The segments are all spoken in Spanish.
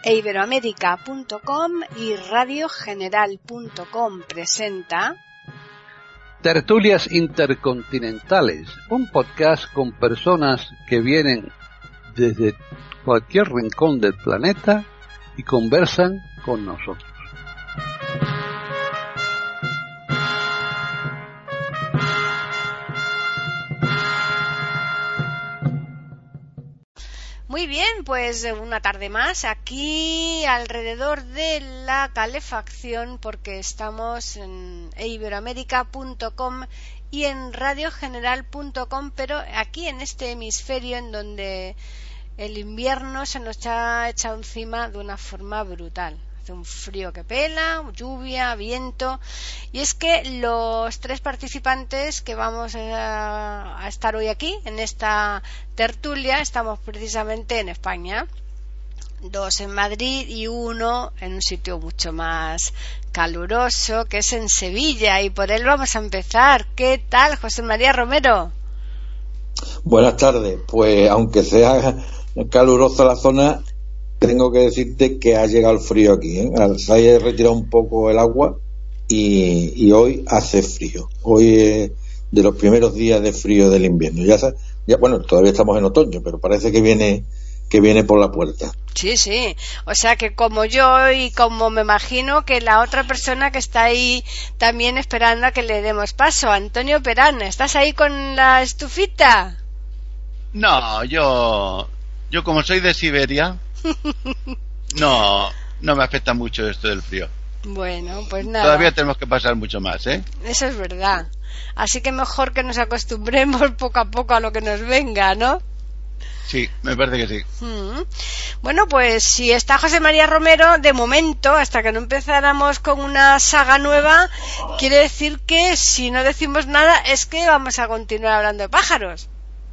Iberoamérica.com y radiogeneral.com presenta Tertulias Intercontinentales, un podcast con personas que vienen desde cualquier rincón del planeta y conversan con nosotros. Muy bien, pues una tarde más aquí alrededor de la calefacción, porque estamos en iberoamérica.com y en radiogeneral.com, pero aquí en este hemisferio en donde el invierno se nos ha echado encima de una forma brutal. Hace un frío que pela, lluvia, viento, y es que los tres participantes que vamos a estar hoy aquí en esta tertulia estamos precisamente en España, dos en Madrid y uno en un sitio mucho más caluroso, que es en Sevilla, y por él vamos a empezar. ¿Qué tal, José María Romero? Buenas tardes. Pues aunque sea calurosa la zona, tengo que decirte que ha llegado el frío aquí, ¿eh? Se ha retirado un poco el agua y hoy hace frío. Hoy es de los primeros días de frío del invierno. Bueno, todavía estamos en otoño, pero parece que viene por la puerta. Sí, sí. O sea que como yo y como me imagino que la otra persona que está ahí también esperando a que le demos paso, Antonio Perán, ¿estás ahí con la estufita? No, yo como soy de Siberia, no me afecta mucho esto del frío. Bueno, pues nada. Todavía tenemos que pasar mucho más, ¿eh? Eso es verdad. Así que mejor que nos acostumbremos poco a poco a lo que nos venga, ¿no? Sí, me parece que sí. Bueno, pues si está José María Romero, de momento, hasta que no empezáramos con una saga nueva, quiere decir que si no decimos nada es que vamos a continuar hablando de pájaros.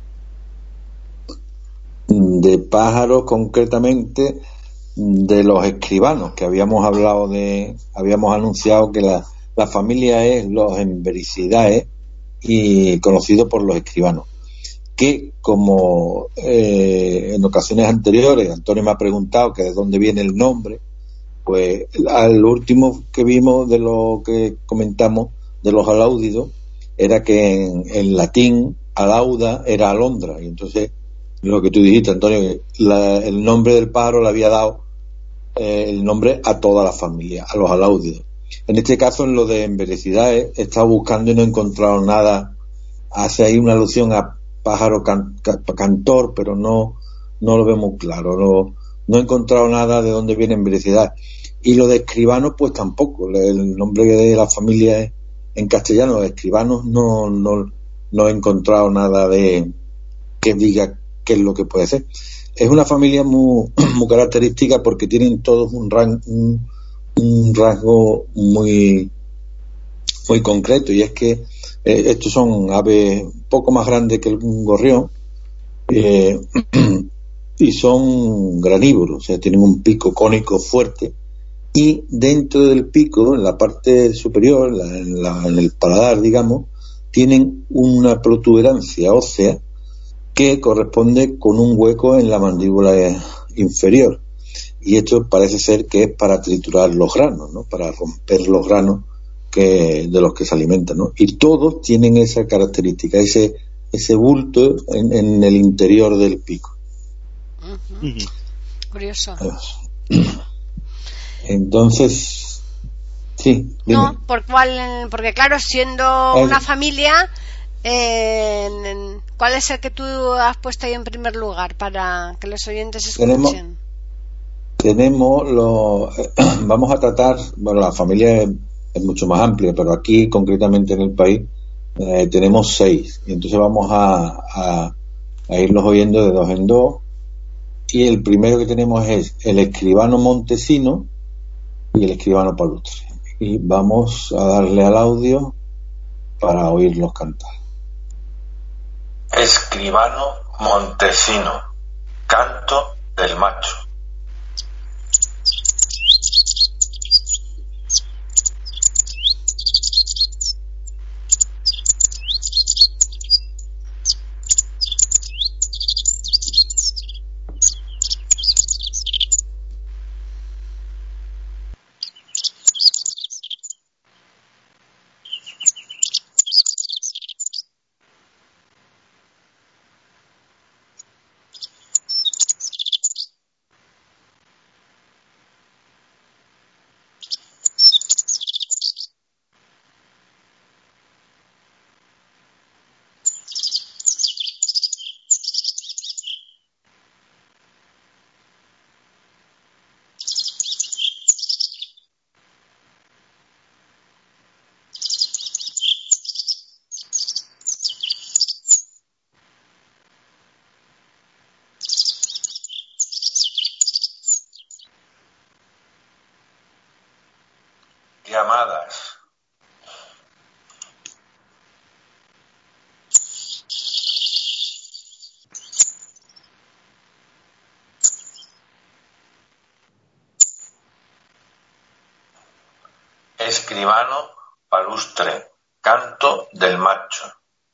De pájaros, concretamente de los escribanos, que habíamos anunciado que la familia es los Embericidae y conocido por los escribanos, que como en ocasiones anteriores Antonio me ha preguntado que de dónde viene el nombre, pues al último que vimos de lo que comentamos de los aláudidos era que en latín alauda era alondra, y entonces lo que tú dijiste, Antonio, el nombre del pájaro le había dado el nombre a toda la familia, a los aláudidos. En este caso, en lo de Embericidae, he estado buscando y no he encontrado nada. Hace ahí una alusión a pájaro cantor, pero no lo vemos claro. No he encontrado nada de dónde viene Embericidae. Y lo de escribanos, pues tampoco. El nombre de la familia es en castellano, de escribanos, no he encontrado nada de que diga qué es lo que puede ser. Es una familia muy característica porque tienen todos un rasgo muy muy concreto, y es que estos son aves poco más grandes que un gorrión, y son granívoros, o sea, tienen un pico cónico fuerte, y dentro del pico, en la parte superior, en el paladar, digamos, tienen una protuberancia ósea que corresponde con un hueco en la mandíbula inferior, y esto parece ser que es para triturar los granos, ¿no? Para romper los granos de los que se alimentan, ¿no? Y todos tienen esa característica, ese bulto en el interior del pico. Curioso. Entonces, sí, dime. No, porque claro, siendo una familia, ¿cuál es el que tú has puesto ahí en primer lugar para que los oyentes escuchen? Vamos a tratar, bueno, la familia es mucho más amplia, pero aquí concretamente en el país tenemos 6, y entonces vamos a irlos oyendo de dos en dos. Y el primero que tenemos es el escribano montesino y el escribano palustre, y vamos a darle al audio para oírlos cantar. Escribano montesino, canto del macho. escribano palustre, canto del macho.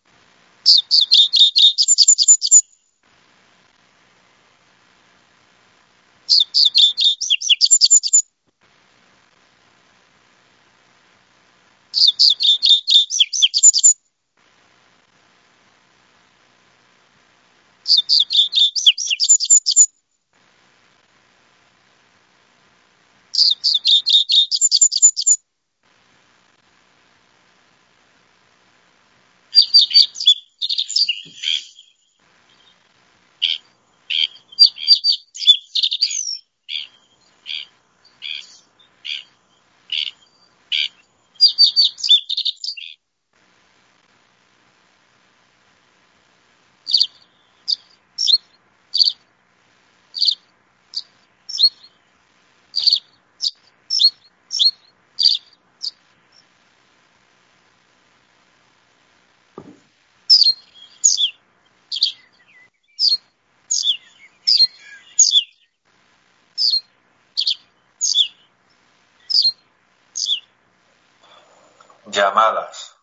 Llamadas.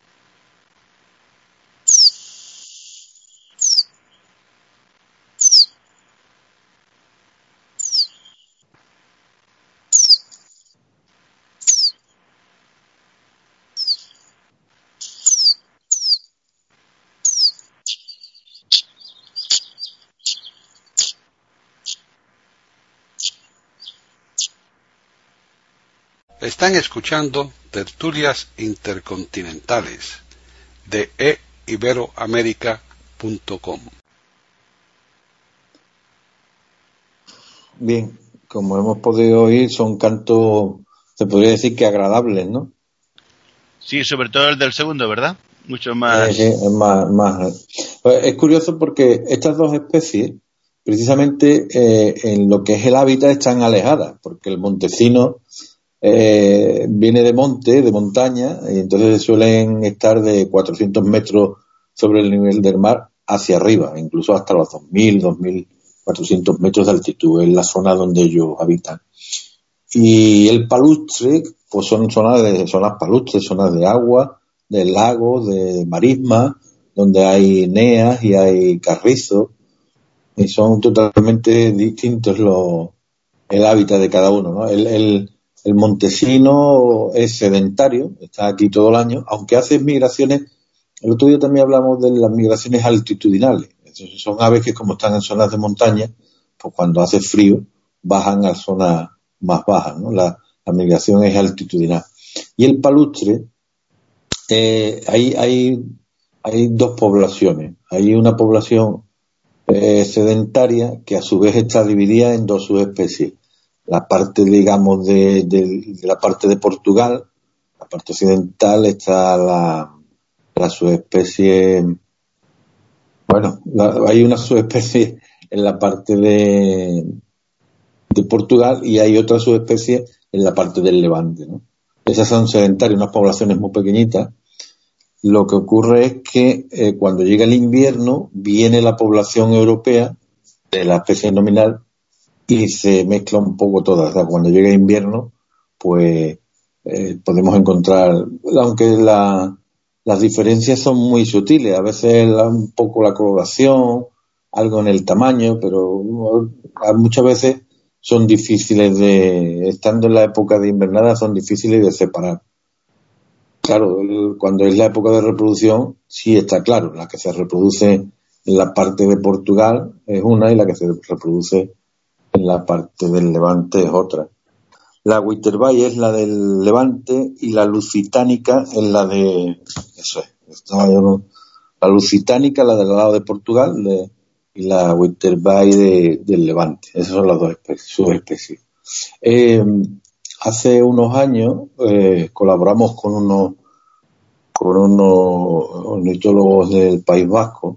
Están escuchando Tertulias Intercontinentales de eiberoamerica.com. Bien, como hemos podido oír, son cantos, se podría decir que agradables, ¿no? Sí, sobre todo el del segundo, ¿verdad? Mucho más... Es más. Es curioso porque estas dos especies, precisamente en lo que es el hábitat, están alejadas, porque el montecino viene de montaña, y entonces suelen estar de 400 metros sobre el nivel del mar hacia arriba, incluso hasta los 2.400 metros de altitud, en la zona donde ellos habitan. Y el palustre, pues son zonas palustres, zonas de agua, de lagos, de marisma, donde hay neas y hay carrizos, y son totalmente distintos el hábitat de cada uno, ¿no? El montesino es sedentario, está aquí todo el año, aunque hace migraciones. El otro día también hablamos de las migraciones altitudinales. Entonces, son aves que, como están en zonas de montaña, pues cuando hace frío bajan a zonas más bajas, ¿no? La migración es altitudinal. Y el palustre, hay dos poblaciones. Hay una población sedentaria que a su vez está dividida en dos subespecies. La parte, digamos, de la parte de Portugal, la parte occidental, está la subespecie. Bueno, hay una subespecie en la parte de Portugal y hay otra subespecie en la parte del Levante, ¿no? Esas son sedentarias, unas poblaciones muy pequeñitas. Lo que ocurre es que cuando llega el invierno viene la población europea de la especie nominal y se mezcla un poco todas. O sea, cuando llega invierno, pues podemos encontrar, aunque las diferencias son muy sutiles, a veces un poco la coloración, algo en el tamaño, pero muchas veces son difíciles estando en la época de invernada, son difíciles de separar. Claro, cuando es la época de reproducción, sí está claro, la que se reproduce en la parte de Portugal es una y la que se reproduce en la parte del Levante es otra. La Witterbai es la del Levante y la Lusitánica es la de... Eso es. La Lusitánica, la del lado de Portugal, y la Witterbai del Levante. Esas son las dos subespecies. Hace unos años colaboramos con unos ornitólogos del País Vasco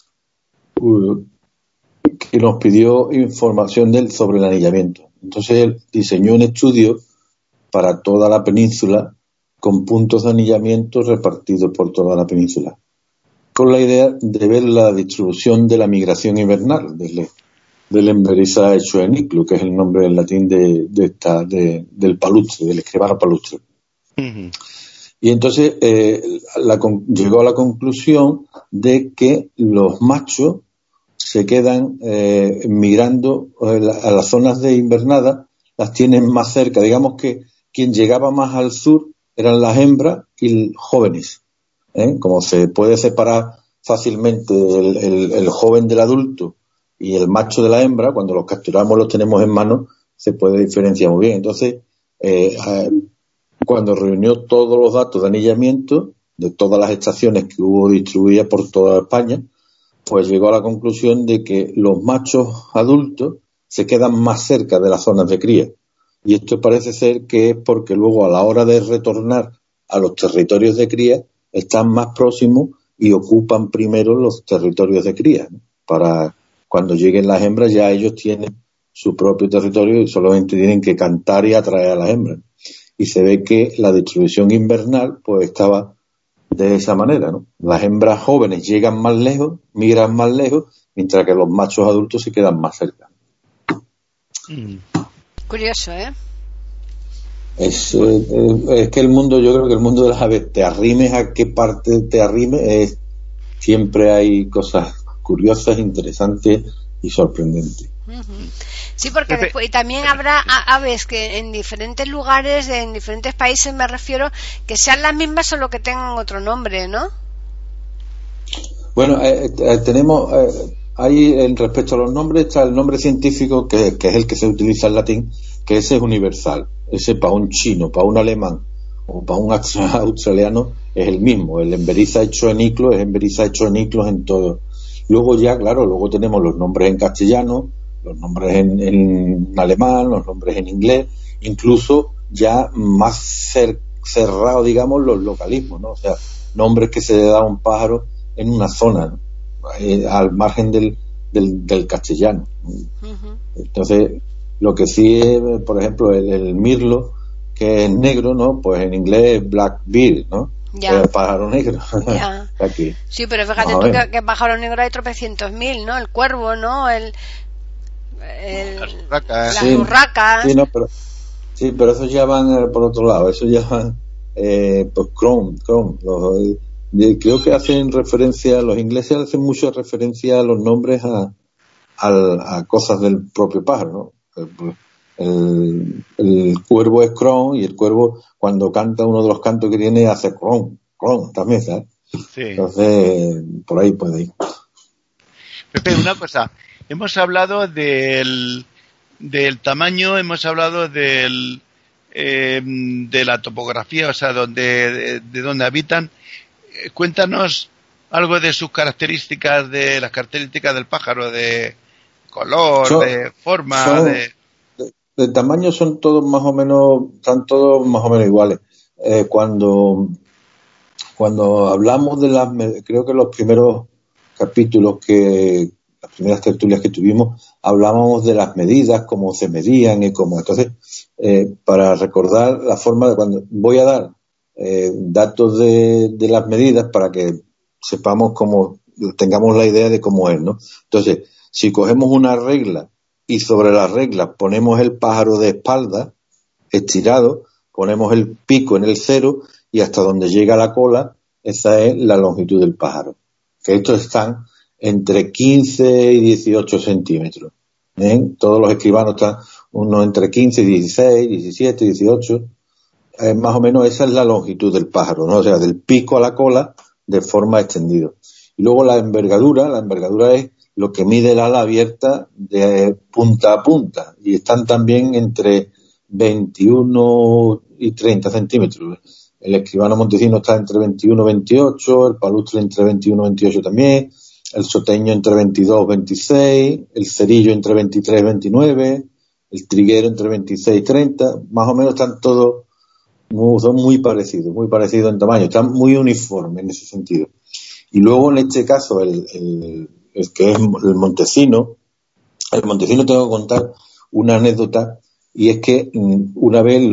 que nos pidió información sobre el anillamiento. Entonces él diseñó un estudio para toda la península con puntos de anillamiento repartidos por toda la península, con la idea de ver la distribución de la migración invernal del Emberizae schoeniclu, que es el nombre en latín del palustre, del escribano palustre. Ujú. Y entonces llegó a la conclusión de que los machos se quedan migrando a las zonas de invernada, las tienen más cerca. Digamos que quien llegaba más al sur eran las hembras y jóvenes. Como se puede separar fácilmente el joven del adulto y el macho de la hembra, cuando los capturamos, los tenemos en mano, se puede diferenciar muy bien. Entonces, cuando reunió todos los datos de anillamiento de todas las estaciones que hubo distribuidas por toda España, pues llegó a la conclusión de que los machos adultos se quedan más cerca de las zonas de cría. Y esto parece ser que es porque luego a la hora de retornar a los territorios de cría están más próximos y ocupan primero los territorios de cría, ¿no? Para cuando lleguen las hembras ya ellos tienen su propio territorio y solamente tienen que cantar y atraer a las hembras. Y se ve que la distribución invernal pues estaba de esa manera, ¿no? Las hembras jóvenes llegan más lejos, migran más lejos, mientras que los machos adultos se quedan más cerca. Curioso, ¿eh? Es que el mundo, yo creo que el mundo de las aves, te arrimes a qué parte te arrimes, siempre hay cosas curiosas, interesantes y sorprendentes. Sí, porque después, y también habrá aves que en diferentes lugares, en diferentes países, me refiero, que sean las mismas solo que tengan otro nombre, ¿no? Bueno, tenemos ahí respecto a los nombres está el nombre científico que es el que se utiliza en latín, que ese es universal. Ese para un chino, para un alemán o para un australiano es el mismo. El emberiza hecho en iclos es emberiza hecho en iclos en todo. Luego ya, claro, luego tenemos los nombres en castellano, los nombres en alemán, los nombres en inglés, incluso ya más cerrado, digamos, los localismos, ¿no? O sea, nombres que se le da a un pájaro en una zona, ¿no? Al margen del castellano. Entonces, lo que sí es, por ejemplo, el mirlo, que es negro, ¿no? Pues en inglés es blackbill, ¿no? Ya. El pájaro negro. Ya. Aquí. Sí, pero fíjate tú que pájaro negro hay tropecientos mil, ¿no? El cuervo, ¿no? Las urracas. Sí, pero esos ya van por otro lado. Esos ya van, pues, Chrome. Creo que hacen referencia, los ingleses hacen mucha referencia a los nombres a cosas del propio pájaro, ¿no? El cuervo es cron, y el cuervo cuando canta uno de los cantos que tiene hace cron también, ¿sabes? Sí. Entonces por ahí puede ir. Pepe, una cosa, hemos hablado del tamaño, hemos hablado de la topografía, o sea, de donde habitan. Cuéntanos algo de sus características, de las características del pájaro, de color, de forma, de tamaño son todos más o menos iguales. Cuando hablamos creo que los primeros capítulos las primeras tertulias que tuvimos, hablábamos de las medidas, cómo se medían y cómo. Entonces, para recordar la forma de cuando voy a dar datos de las medidas para que sepamos cómo, tengamos la idea de cómo es, ¿no? Entonces, si cogemos una regla y sobre la regla ponemos el pájaro de espalda, estirado, ponemos el pico en el 0 y hasta donde llega la cola, esa es la longitud del pájaro. Que estos están entre 15 y 18 centímetros. Todos los escribanos están uno entre 15 y 16, 17, 18. Más o menos esa es la longitud del pájaro, ¿no? O sea, del pico a la cola de forma extendida. Y luego la envergadura es lo que mide el ala abierta de punta a punta, y están también entre 21 y 30 centímetros. El escribano montesino está entre 21 y 28, el palustre entre 21 y 28 también, el soteño entre 22 y 26, el cerillo entre 23 y 29, el triguero entre 26 y 30, más o menos están todos, son muy parecidos en tamaño, están muy uniformes en ese sentido. Y luego en este caso el que es el montesino tengo que contar una anécdota, y es que una vez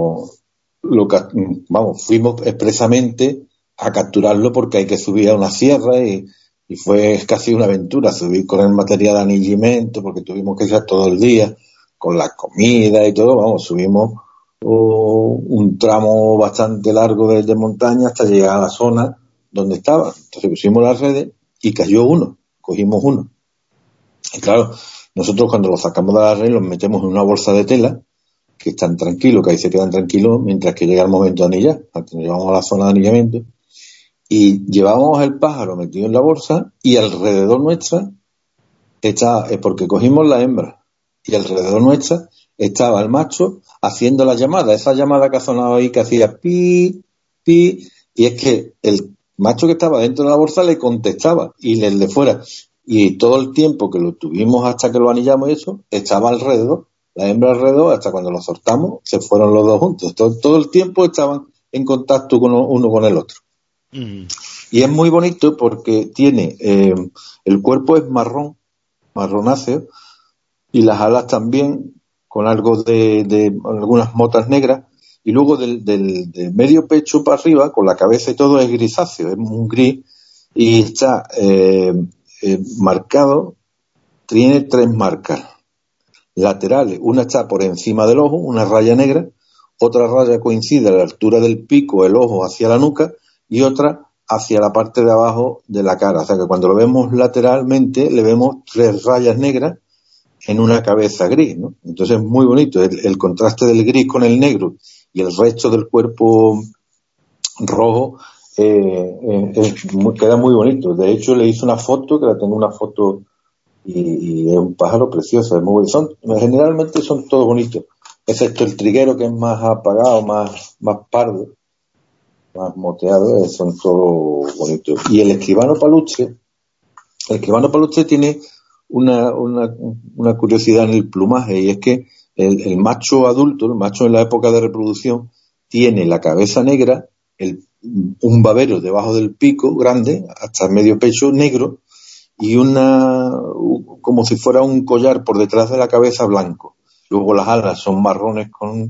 fuimos expresamente a capturarlo porque hay que subir a una sierra y fue casi una aventura subir con el material de anillimento porque tuvimos que estar todo el día con la comida y todo, subimos un tramo bastante largo de montaña hasta llegar a la zona donde estaba. Entonces pusimos las redes y cayó uno, cogimos uno. Y claro, nosotros cuando los sacamos de la red los metemos en una bolsa de tela, que están tranquilos, que ahí se quedan tranquilos mientras que llega el momento de anillar. Nos llevamos a la zona de anillamiento y llevábamos el pájaro metido en la bolsa y alrededor nuestra está, porque cogimos la hembra y alrededor nuestra estaba el macho haciendo la llamada, esa llamada que ha sonado ahí que hacía pi, pi, y es que el macho que estaba dentro de la bolsa le contestaba y el de fuera, y todo el tiempo que lo tuvimos hasta que lo anillamos y eso, estaba alrededor, la hembra alrededor, hasta cuando lo soltamos se fueron los dos juntos, todo el tiempo estaban en contacto con uno con el otro. Y es muy bonito porque tiene, el cuerpo es marronáceo, y las alas también con algo de algunas motas negras, y luego del medio pecho para arriba, con la cabeza y todo, es grisáceo, es un gris, y está marcado, tiene 3 marcas laterales, una está por encima del ojo, una raya negra, otra raya coincide a la altura del pico, el ojo hacia la nuca, y otra hacia la parte de abajo de la cara, o sea que cuando lo vemos lateralmente le vemos 3 rayas negras en una cabeza gris, ¿no? Entonces es muy bonito el contraste del gris con el negro y el resto del cuerpo rojo, queda muy bonito. De hecho le hice una foto, que la tengo una foto, y es un pájaro precioso, es muy bonito. Generalmente son todos bonitos, excepto el triguero, que es más apagado, más pardo, más moteado, son todos bonitos. Y el escribano paluche tiene una curiosidad en el plumaje, y es que el macho adulto, el macho en la época de reproducción, tiene la cabeza negra, un babero debajo del pico grande, hasta medio pecho negro, y como si fuera un collar por detrás de la cabeza blanco. Luego las alas son marrones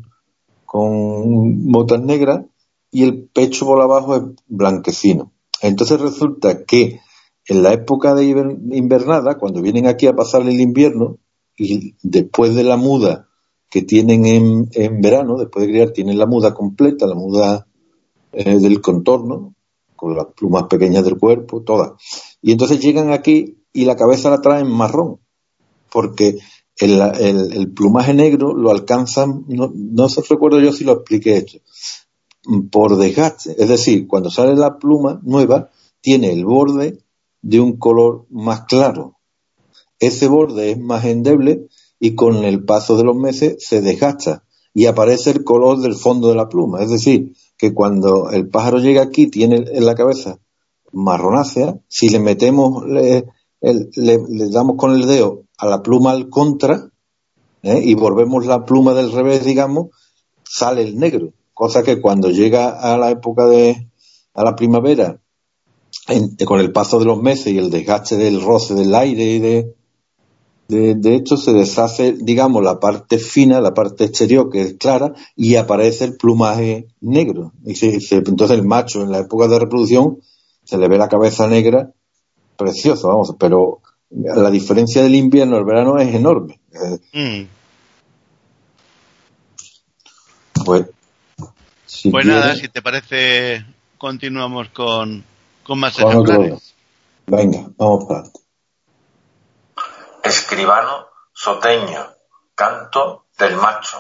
con motas negras, y el pecho por abajo es blanquecino. Entonces resulta que en la época de invernada, cuando vienen aquí a pasar el invierno, y después de la muda que tienen en verano, después de criar, tienen la muda completa, la muda del contorno, con las plumas pequeñas del cuerpo, todas. Y entonces llegan aquí y la cabeza la traen marrón, porque el plumaje negro lo alcanzan, no se recuerdo yo si lo expliqué esto, por desgaste. Es decir, cuando sale la pluma nueva, tiene el borde de un color más claro. Ese borde es más endeble y con el paso de los meses se desgasta y aparece el color del fondo de la pluma. Es decir, que cuando el pájaro llega aquí tiene en la cabeza marronácea, si le metemos, le damos con el dedo a la pluma al contra, y volvemos la pluma del revés, digamos, sale el negro. Cosa que cuando llega a la época a la primavera, con el paso de los meses y el desgaste del roce del aire y de esto, se deshace, digamos, la parte fina, la parte exterior, que es clara, y aparece el plumaje negro. Entonces el macho en la época de reproducción se le ve la cabeza negra, precioso, vamos, pero la diferencia del invierno al verano es enorme. Pues, pues nada, si te parece, continuamos con más con ejemplares. Venga, vamos para adelante. Escribano soteño, canto del macho.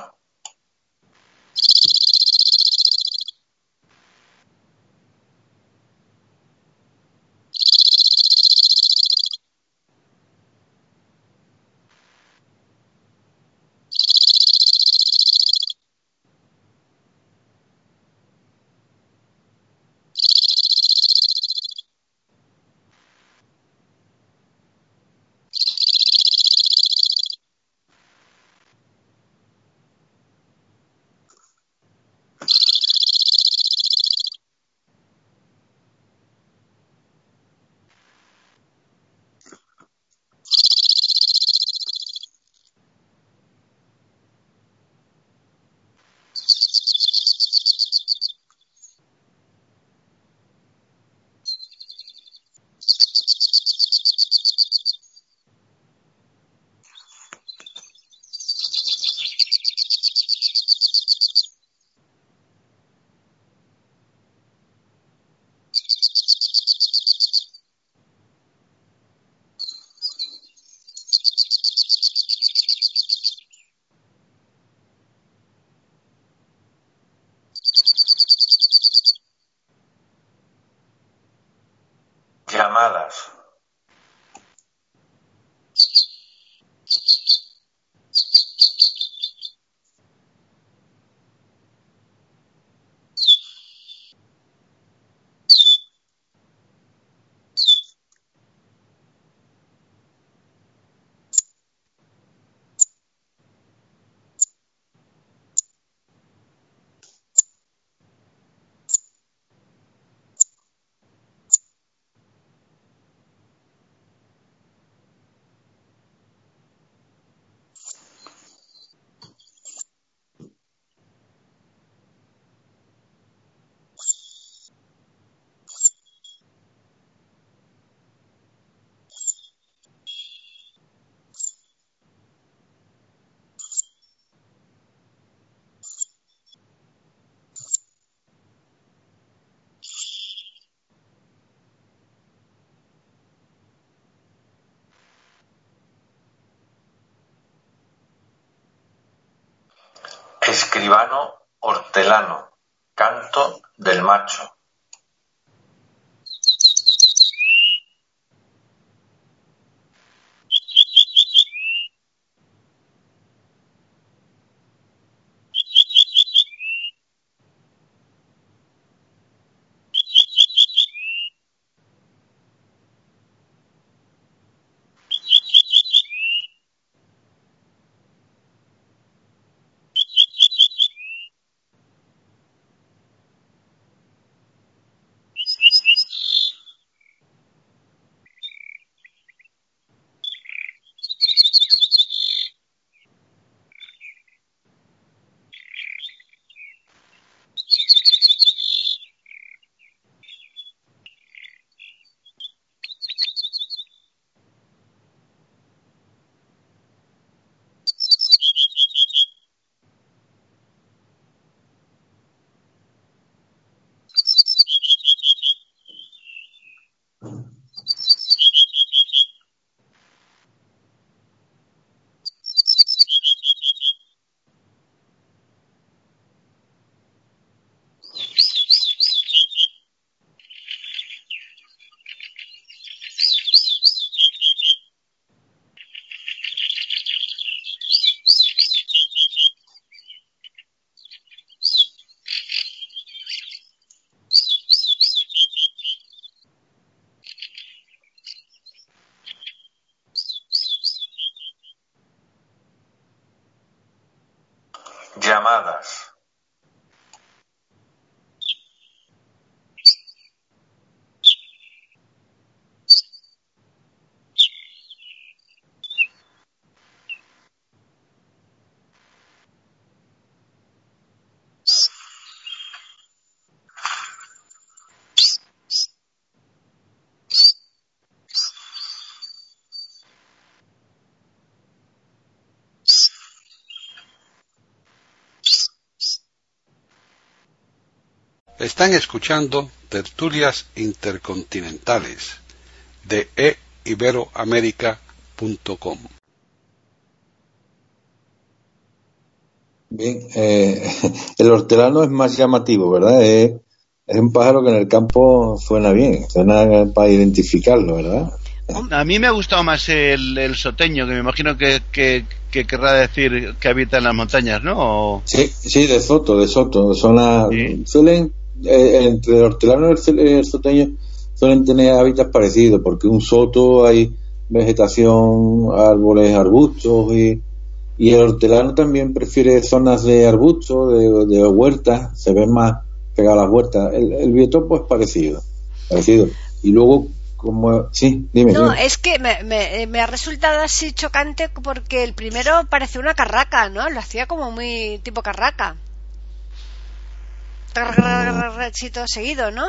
Llamadas. Escribano hortelano, canto del macho. Llamadas. Están escuchando Tertulias Intercontinentales de eiberoamerica.com. Bien, el hortelano es más llamativo, ¿verdad? Es un pájaro que en el campo suena bien, suena para identificarlo, ¿verdad? A mí me ha gustado más el soteño, que me imagino que querrá decir que habita en las montañas, ¿no? Sí, de Soto. Suelen, entre el hortelano y el soteño suelen tener hábitats parecidos, porque un soto hay vegetación, árboles, arbustos, y el hortelano también prefiere zonas de arbustos, de huertas, se ven más pegadas a las huertas. El biotopo es parecido. Y luego, dime. No, es que me ha resultado así chocante porque el primero parece una carraca, ¿no? Lo hacía como muy tipo carraca. Sí, todo seguido, ¿no?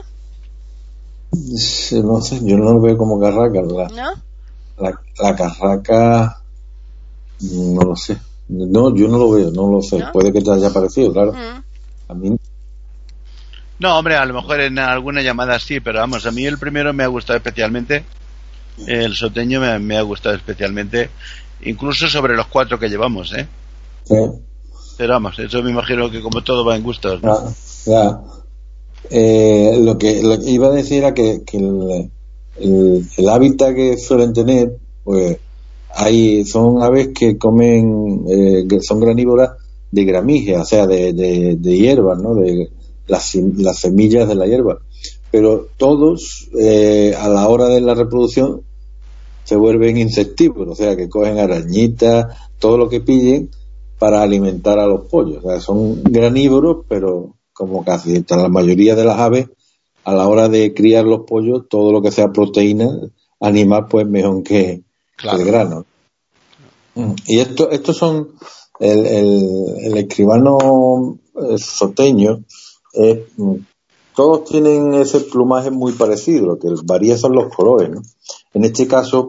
No sé, yo no lo veo como carraca, ¿verdad? ¿No? La carraca, no lo sé. No, yo no lo veo, no lo sé. ¿No? Puede que te haya parecido, claro. A mí. No, hombre, a lo mejor en alguna llamada sí, pero vamos, a mí el primero me ha gustado especialmente. El soteño me ha gustado especialmente, incluso sobre los 4 que llevamos, ¿eh? Sí. Pero vamos, eso me imagino que como todo va en gustos, ¿no? Ya. Lo que iba a decir era que el hábitat que suelen tener, pues son aves que comen, que son granívoras de gramigia, o sea, de hierbas, ¿no? De las semillas de la hierba. Pero todos, a la hora de la reproducción, se vuelven insectívoros, o sea, que cogen arañitas, todo lo que pillen para alimentar a los pollos. O sea, son granívoros, pero como casi la mayoría de las aves, a la hora de criar los pollos, todo lo que sea proteína animal, pues mejor que Claro. el grano. Y estos son el escribano soteño. Todos tienen ese plumaje muy parecido, lo que varía son los colores, ¿no? En este caso,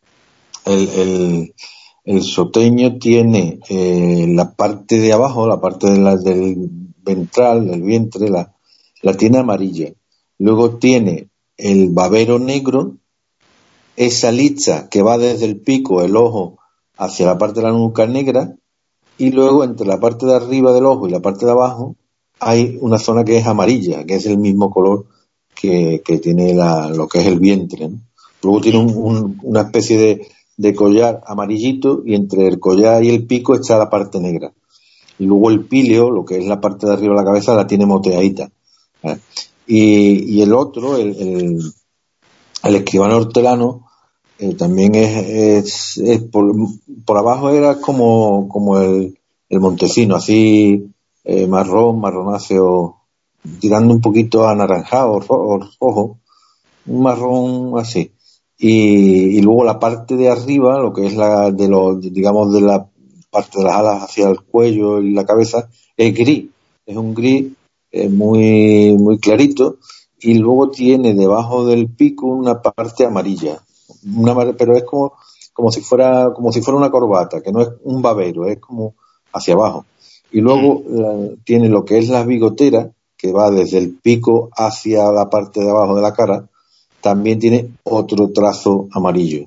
el soteño tiene la parte de abajo, la parte del ventral, del vientre, la tiene amarilla. Luego tiene el babero negro, esa licha que va desde el pico, el ojo, hacia la parte de la nuca negra, y luego entre la parte de arriba del ojo y la parte de abajo hay una zona que es amarilla, que es el mismo color que tiene lo que es el vientre, ¿no? Luego tiene una especie de collar amarillito, y entre el collar y el pico está la parte negra. Y luego el píleo, lo que es la parte de arriba de la cabeza, la tiene moteadita, ¿vale? Y el otro, el escribano hortelano, también es por abajo era como el montesino, así marronáceo, tirando un poquito a anaranjado o rojo, un marrón así. Y luego la parte de arriba, lo que es digamos, de la parte de las alas hacia el cuello y la cabeza, es gris. Es un gris muy, muy clarito, y luego tiene debajo del pico una parte amarilla. Pero es como si fuera una corbata, que no es un babero, es como hacia abajo. Y luego tiene lo que es la bigotera, que va desde el pico hacia la parte de abajo de la cara, también tiene otro trazo amarillo.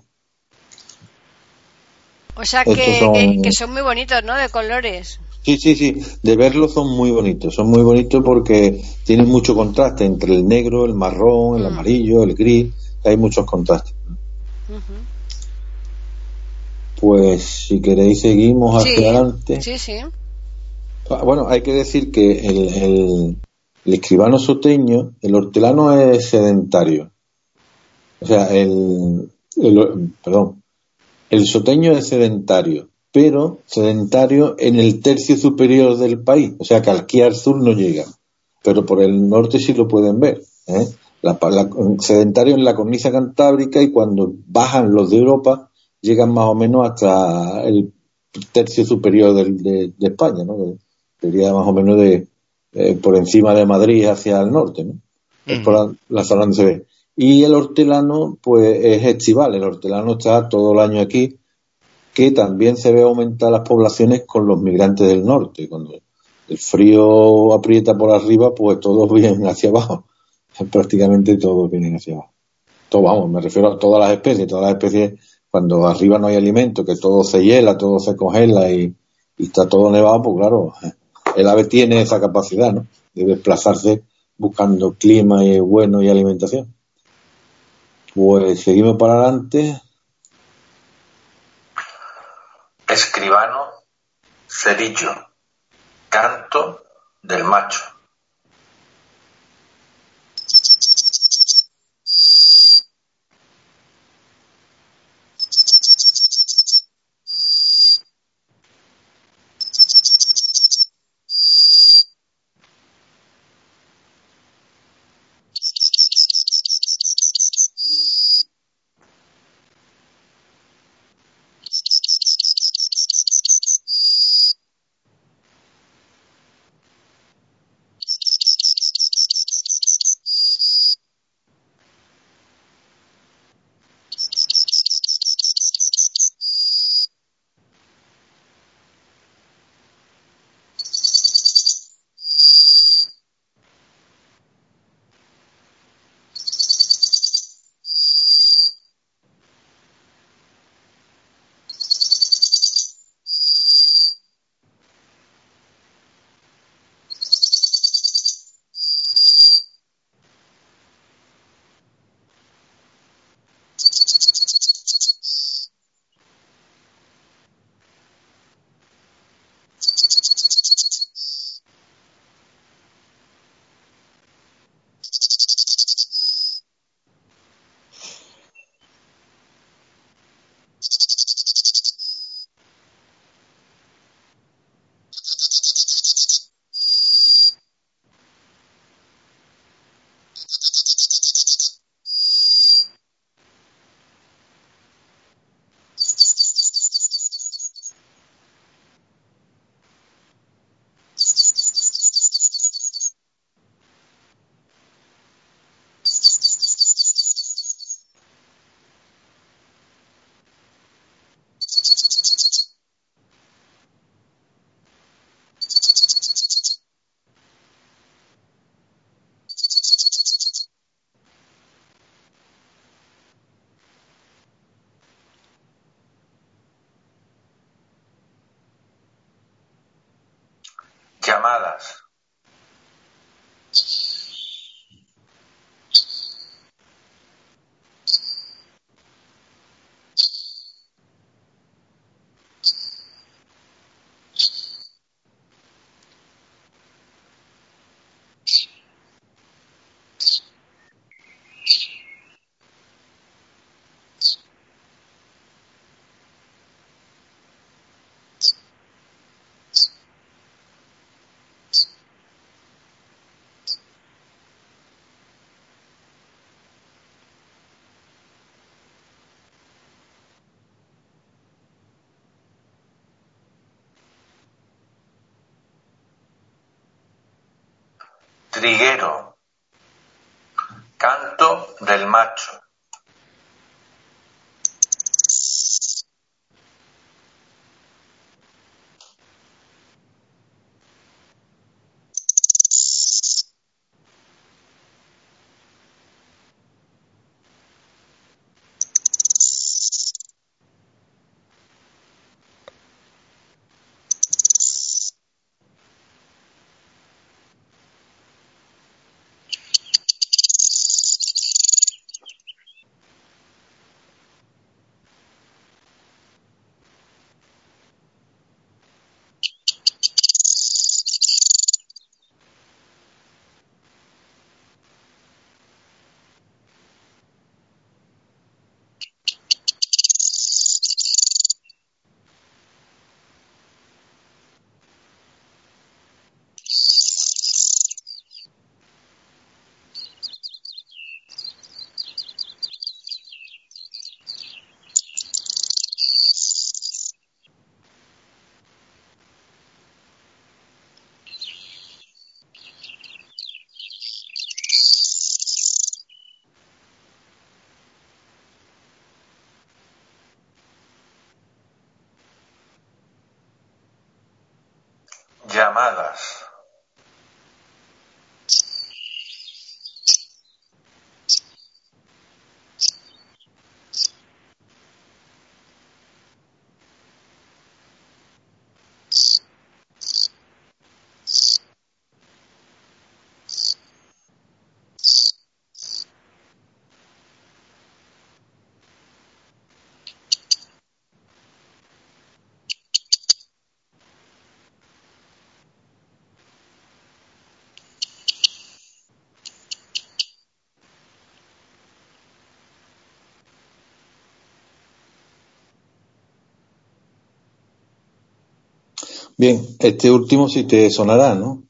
O sea Estos que son muy bonitos, ¿no? De colores. Sí, de verlos son muy bonitos porque tienen mucho contraste entre el negro, el marrón, el amarillo, el gris, hay muchos contrastes. Pues si queréis seguimos hacia adelante. Sí. Bueno, hay que decir que el escribano soteño, el hortelano es sedentario. O sea, el soteño es sedentario, pero sedentario en el tercio superior del país, o sea que aquí al sur no llega, pero por el norte sí lo pueden ver, ¿eh? Sedentario en la cornisa cantábrica, y cuando bajan los de Europa llegan más o menos hasta el tercio superior de España, ¿no? Sería más o menos por encima de Madrid hacia el norte, ¿no? Es por la zona donde se ve. Y el hortelano, pues es estival. El hortelano está todo el año aquí, que también se ve aumentar las poblaciones con los migrantes del norte. Cuando el frío aprieta por arriba, pues todos vienen hacia abajo. Prácticamente todos vienen hacia abajo. Me refiero a todas las especies. Todas las especies, cuando arriba no hay alimento, que todo se hiela, todo se congela y está todo nevado, pues claro, el ave tiene esa capacidad, ¿no? De desplazarse buscando clima bueno y alimentación. Pues seguimos para adelante. Escribano cerillo, canto del macho. llamadas, triguero, canto del macho, llamadas, Bien, este último sí te sonará, ¿no?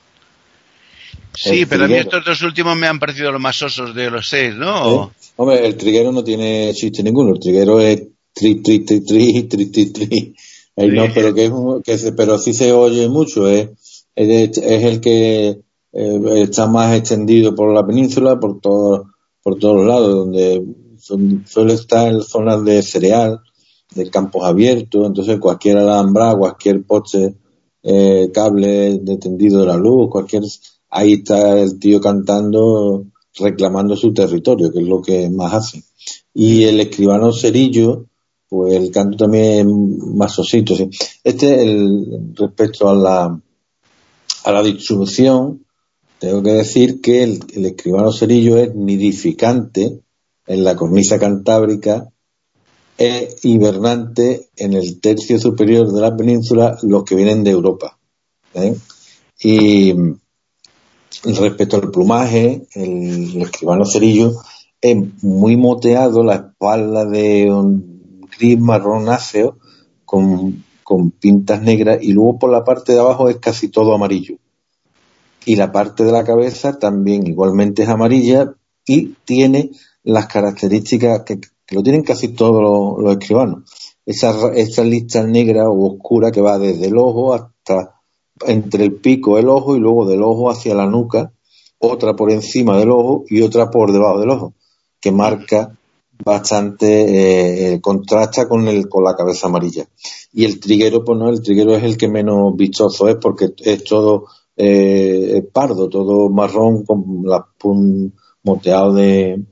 Sí, El pero a mí triguero. estos dos últimos me han parecido los más sosos de los 6, ¿no? Hombre, el triguero no tiene chiste ninguno. El triguero es tri, tri, tri, tri, tri, tri, tri. Ahí no, pero pero sí se oye mucho. Es el que está más extendido por la península, por todos lados, donde suele estar en zonas de cereal, de campos abiertos. Entonces cualquier alambrado, cualquier poste, cable de tendido de la luz, ahí está el tío cantando, reclamando su territorio, que es lo que más hace. Y el escribano Cerillo, pues el canto también es más sosito, ¿sí? Respecto a la distribución, tengo que decir que el escribano Cerillo es nidificante en la cornisa cantábrica, es hibernante en el tercio superior de la península, los que vienen de Europa, ¿eh? Y respecto al plumaje, el escribano Cerillo es muy moteado, la espalda de un gris marronáceo con pintas negras, y luego por la parte de abajo es casi todo amarillo. Y la parte de la cabeza también igualmente es amarilla y tiene las características que lo tienen casi todos los escribanos. Esa lista negra o oscura que va desde el ojo hasta entre el pico del ojo y luego del ojo hacia la nuca, otra por encima del ojo y otra por debajo del ojo, que marca bastante, contrasta con la cabeza amarilla. Y el triguero, pues no, el triguero es el que menos vistoso es, porque es todo pardo, todo marrón, con las moteado de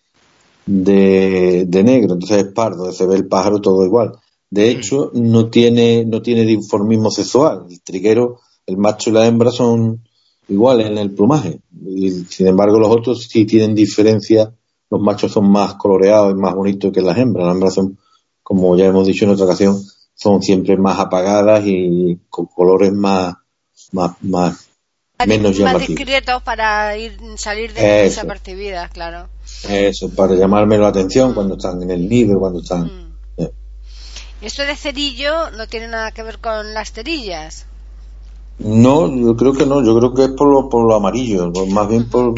negro, entonces es pardo, se ve el pájaro todo igual. De hecho, no tiene dimorfismo sexual. El triguero el macho y la hembra son iguales en el plumaje. Y, sin embargo, los otros sí tienen diferencia. Los machos son más coloreados y más bonitos que las hembras. Las hembras son, como ya hemos dicho en otra ocasión, son siempre más apagadas y con colores menos llamativos. Más discretos para salir de desapercibidas, claro. Eso, para llamarme la atención cuando están en el nido, cuando están... ¿Esto de cerillo no tiene nada que ver con las cerillas? No, yo creo que no. Yo creo que es por lo amarillo, más bien por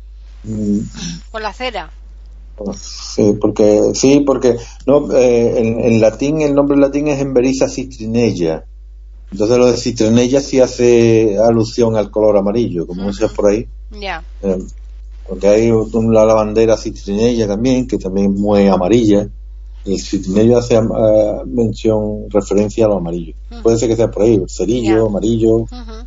la cera. Porque no, en latín, el nombre en latín es Emberiza citrinella. Entonces lo de citrinella sí hace alusión al color amarillo, como decías por ahí. Ya. Porque hay la lavandera citrinella también, que también es muy amarilla. El citrinello hace referencia a lo amarillo. Puede ser que sea por ahí, cerillo, amarillo.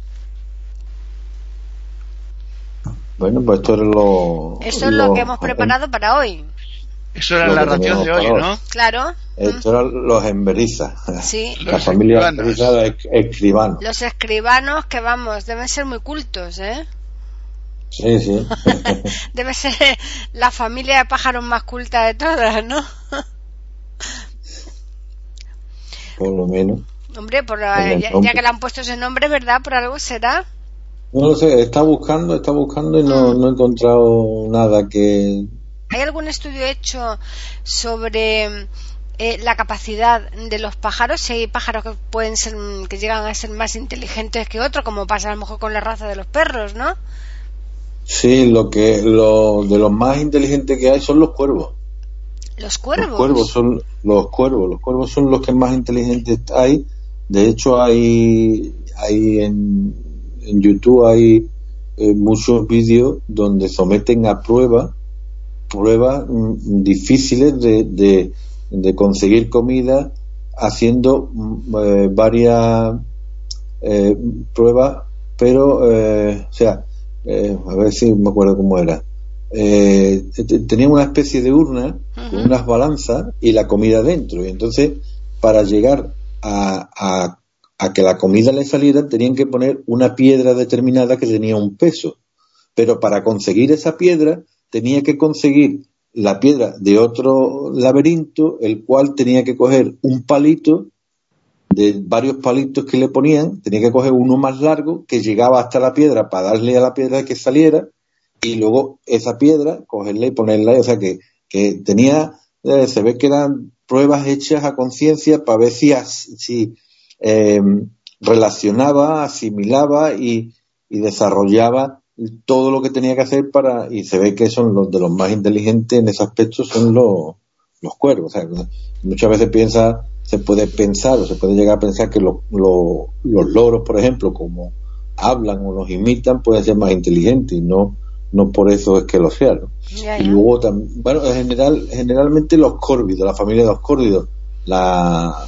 Bueno, pues esto es lo que hemos preparado para hoy. Eso era la ración de hoy, ¿no? Claro. Esto eran los emberizas. Sí. La familia emberiza de escribanos. Los escribanos que, vamos, deben ser muy cultos, ¿eh? Sí, sí. Debe ser la familia de pájaros más culta de todas, ¿no? Por lo menos. Hombre, ya que le han puesto ese nombre, ¿verdad? Por algo será. No lo sé, está buscando y no he encontrado nada que... ¿Hay algún estudio hecho sobre la capacidad de los pájaros? Si hay pájaros que llegan a ser más inteligentes que otros, como pasa a lo mejor con la raza de los perros, ¿no? Sí, lo de los más inteligentes que hay son los cuervos. ¿Los cuervos? Los cuervos son los que más inteligentes hay. De hecho, hay en YouTube hay muchos vídeos donde someten a pruebas difíciles de conseguir comida, haciendo varias pruebas, pero a ver si me acuerdo cómo era. Tenía una especie de urna con unas balanzas y la comida dentro, y entonces para llegar a que la comida le saliera tenían que poner una piedra determinada que tenía un peso, pero para conseguir esa piedra tenía que conseguir la piedra de otro laberinto, el cual tenía que coger un palito de varios palitos que le ponían, tenía que coger uno más largo que llegaba hasta la piedra para darle a la piedra que saliera, y luego esa piedra cogerla y ponerla, o sea que tenía, se ve que eran pruebas hechas a conciencia para ver si relacionaba, asimilaba y desarrollaba todo lo que tenía que hacer y se ve que son los de los más inteligentes en ese aspecto, son los cuervos. O sea, muchas veces se puede llegar a pensar que los loros, por ejemplo, como hablan o los imitan, pueden ser más inteligentes, y no por eso es que lo sean, ¿no? Y luego también, bueno, generalmente los córvidos, la familia de los córvidos, las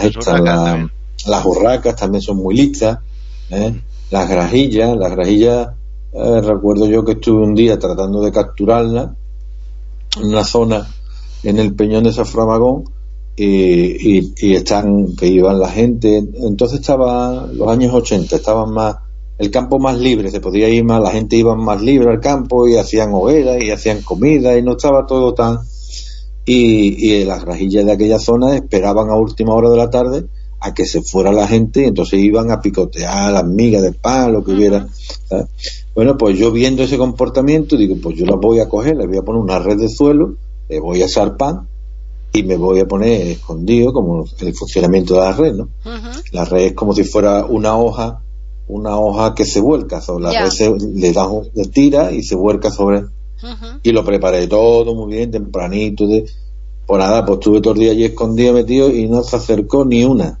urracas también son muy listas, las grajillas, recuerdo yo que estuve un día tratando de capturarla en una zona en el Peñón de Saframagón, y que iban la gente, entonces estaba los años 80, estaban más el campo más libre, se podía ir más, la gente iba más libre al campo y hacían hogueras y hacían comida y no estaba todo tan... Y las grajillas de aquella zona esperaban a última hora de la tarde a que se fuera la gente, y entonces iban a picotear las migas de pan, lo que hubiera, ¿sabes? Bueno, pues yo viendo ese comportamiento digo, pues yo las voy a coger, les voy a poner una red de suelo, le voy a echar pan y me voy a poner escondido, como el funcionamiento de la red, ¿no? La red es como si fuera una hoja que se vuelca sobre la red, le tira y se vuelca sobre. Y lo preparé todo muy bien, tempranito, pues nada, pues estuve todo el día allí escondido, metido, y no se acercó ni una.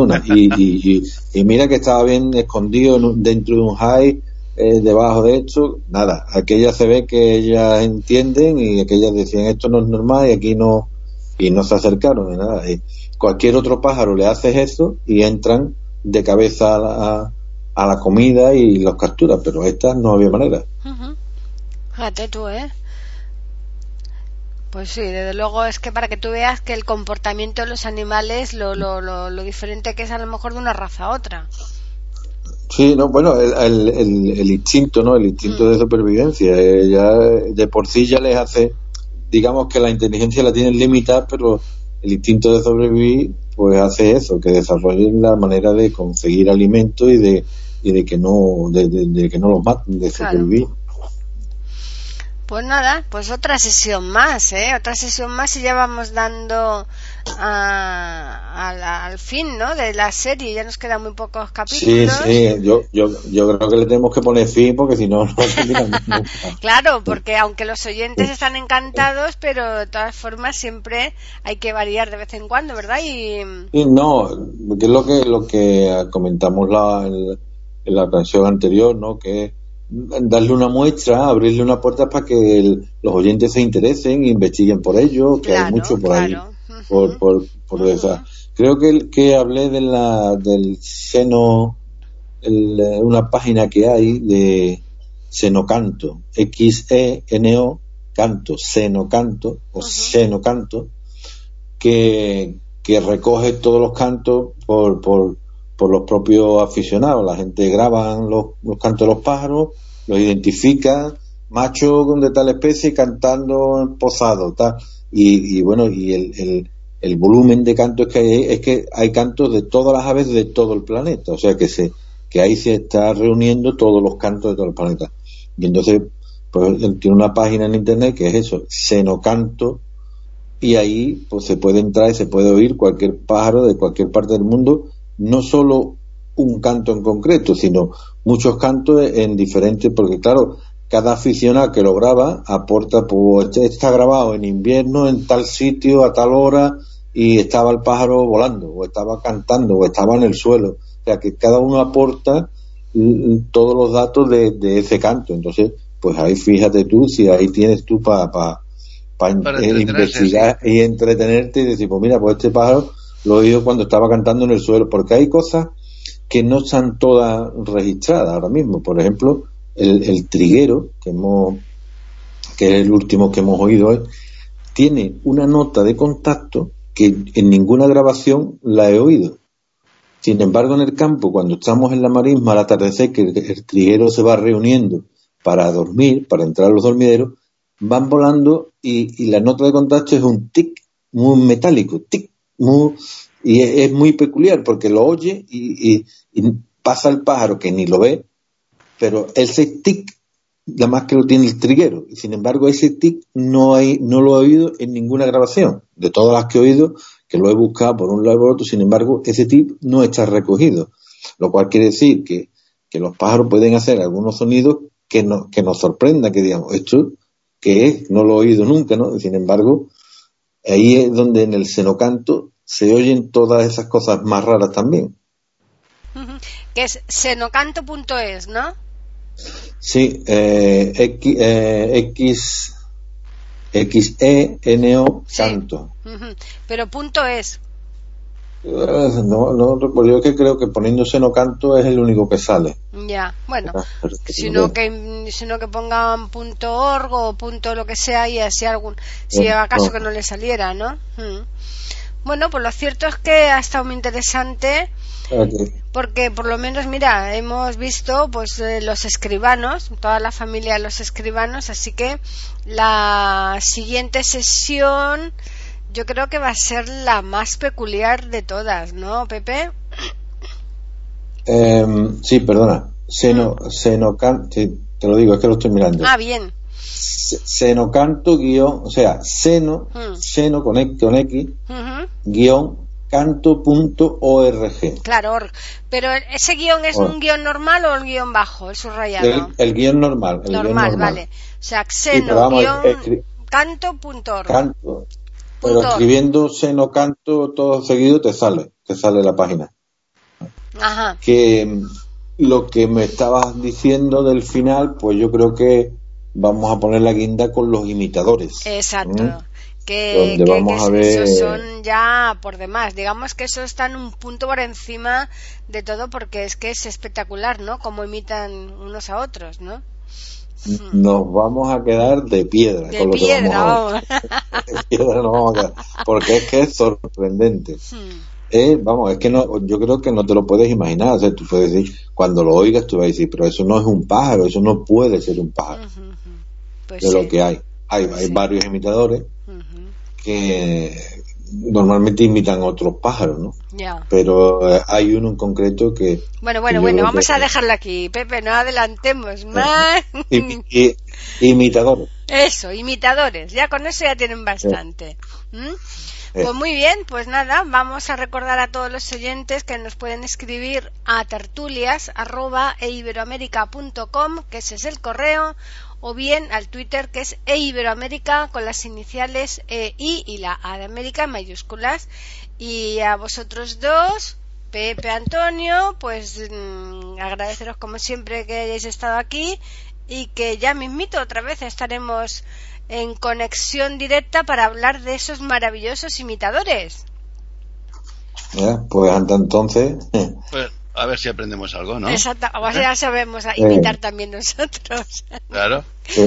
Y mira que estaba bien escondido dentro de un high, debajo de esto, nada. Aquellas se ve que ellas entienden, y aquellas decían esto no es normal, y aquí no se acercaron ni nada. Y cualquier otro pájaro le haces eso y entran de cabeza a la comida y los captura, pero estas no había manera. Fíjate tú, pues sí, desde luego, es que para que tú veas que el comportamiento de los animales, lo diferente que es a lo mejor de una raza a otra. Sí, no, bueno, el instinto, ¿no? El instinto de supervivencia, ya de por sí ya les hace, digamos que la inteligencia la tienen limitada, pero el instinto de sobrevivir, pues hace eso, que desarrollen la manera de conseguir alimento y de que no, de que no los maten, de sobrevivir. Claro. Pues nada, pues otra sesión más, otra sesión más y ya vamos dando al fin, ¿no? De la serie, ya nos quedan muy pocos capítulos. Sí, yo creo que le tenemos que poner fin porque si no terminamos nunca. Claro, porque aunque los oyentes están encantados, pero de todas formas siempre hay que variar de vez en cuando, ¿verdad? Y no, que es lo que comentamos en la ocasión anterior, ¿no? Que darle una muestra, abrirle una puerta para que los oyentes se interesen, investiguen por ello, que hay mucho por ahí, por esa. Creo que hablé del seno, una página que hay de Senocanto, Xeno canto, Senocanto o Senocanto, que recoge todos los cantos por los propios aficionados. La gente graba los cantos de los pájaros, los identifica, macho de tal especie cantando en posado, tal, y bueno, y el volumen de cantos que hay es que hay cantos de todas las aves de todo el planeta, o sea que ahí se está reuniendo todos los cantos de todo el planeta. Y entonces pues tiene una página en internet que es eso, Senocanto, y ahí pues se puede entrar y se puede oír cualquier pájaro de cualquier parte del mundo, no solo un canto en concreto, sino muchos cantos en diferentes, porque claro, cada aficionado que lo graba aporta, pues está grabado en invierno en tal sitio a tal hora y estaba el pájaro volando o estaba cantando o estaba en el suelo, o sea que cada uno aporta todos los datos de ese canto. Entonces pues ahí fíjate tú si ahí tienes tú para investigar, sí, y entretenerte y decir, pues mira, pues este pájaro lo he oído cuando estaba cantando en el suelo, porque hay cosas que no están todas registradas ahora mismo. Por ejemplo, el triguero, que es el último que hemos oído hoy, tiene una nota de contacto que en ninguna grabación la he oído. Sin embargo, en el campo, cuando estamos en la marisma al atardecer, que el triguero se va reuniendo para dormir, para entrar a los dormideros, van volando y la nota de contacto es un tic muy metálico, tic, y es muy peculiar porque lo oye y pasa el pájaro que ni lo ve, pero ese tic nada más que lo tiene el triguero, y sin embargo ese tic no lo he oído en ninguna grabación de todas las que he oído, que lo he buscado por un lado y por otro. Sin embargo ese tic no está recogido, lo cual quiere decir que los pájaros pueden hacer algunos sonidos que nos sorprenda, que digamos, esto que es, no lo he oído nunca, ¿no? Y sin embargo ahí es donde en el Senocanto se oyen todas esas cosas más raras también. Que es senocanto.es, ¿no? Sí, XENO canto. Sí. Pero .es. No recuerdo, yo que creo que poniendo Senocanto es el único que sale. Ya, bueno, sino que pongan .org o lo que sea, y así si acaso que no le saliera, ¿no? Bueno, pues lo cierto es que ha estado muy interesante. Porque por lo menos, mira, hemos visto pues los escribanos, toda la familia de los escribanos, así que la siguiente sesión yo creo que va a ser la más peculiar de todas, ¿no, Pepe? Sí, perdona. Senocanto, te lo digo, es que lo estoy mirando. Ah, bien. Senocanto o sea, seno con X, guión canto.org. Claro, pero ese guión es un guión normal o el guión bajo, el subrayado. El guión normal. Normal, vale. O sea, canto.org. Canto. Pero escribiendo Senocanto todo seguido te sale la página. Ajá. Que lo que me estabas diciendo del final, pues yo creo que vamos a poner la guinda con los imitadores. Exacto. Que esos son ya por demás, digamos que eso está en un punto por encima de todo, porque es que es espectacular, ¿no? Cómo imitan unos a otros, ¿no? Nos vamos a quedar de piedra. De piedra, vamos. De piedra nos vamos a quedar, porque es que es sorprendente. vamos, es que no, yo creo que no te lo puedes imaginar. O sea, tú puedes decir, cuando lo oigas, tú vas a decir, pero eso no es un pájaro, eso no puede ser un pájaro. Pues de lo que hay. Hay varios imitadores que normalmente imitan otros pájaros, ¿no? Ya. Pero hay uno en concreto que... Bueno, vamos a dejarlo aquí, Pepe, no adelantemos más. Imitadores. Eso, imitadores, ya con eso ya tienen bastante. Pues muy bien, pues nada, vamos a recordar a todos los oyentes que nos pueden escribir a tertulias@eiberoamerica.com, que ese es el correo, o bien al Twitter, que es eiberoamerica, con las iniciales I y la A de América en mayúsculas. Y a vosotros dos, Pepe, Antonio, pues agradeceros como siempre que hayáis estado aquí, y que ya mismito otra vez estaremos en conexión directa para hablar de esos maravillosos imitadores. Pues hasta entonces... Pues a ver si aprendemos algo, ¿no? Exacto, o sea, ya sabemos a imitar también nosotros. Claro.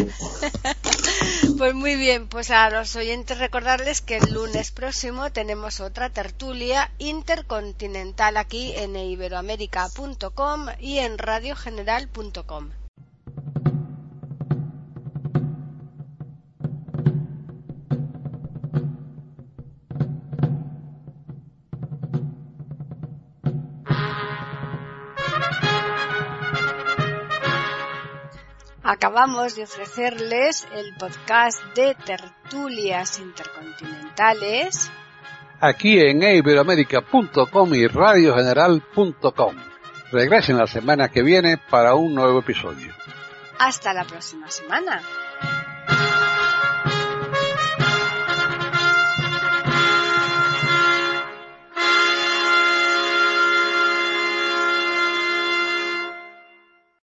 Pues muy bien, pues a los oyentes recordarles que el lunes próximo tenemos otra tertulia intercontinental aquí en iberoamerica.com y en radiogeneral.com. Acabamos de ofrecerles el podcast de tertulias intercontinentales aquí en iberoamerica.com y radiogeneral.com. Regresen la semana que viene para un nuevo episodio. Hasta la próxima semana.